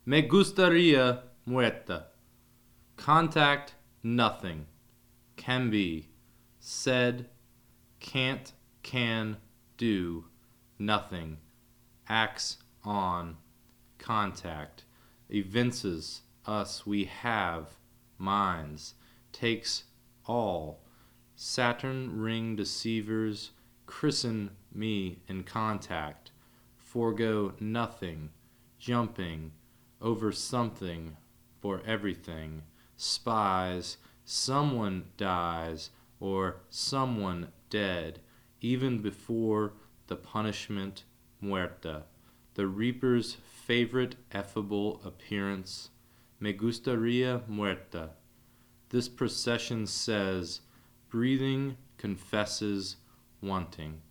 Me gustaría muerta. Contact, nothing. Can be. Said, can't, can, do. Nothing. Acts on. Contact. Evinces us we have. Minds. Takes all. Saturn ring deceivers. Christen me in contact. Forego nothing. Jumping. Over something. For everything. Spies. Someone dies. Or someone dead. Even before the punishment. Muerta. The reaper's favorite effable appearance. Me gustaría muerta. This procession says, breathing confesses wanting.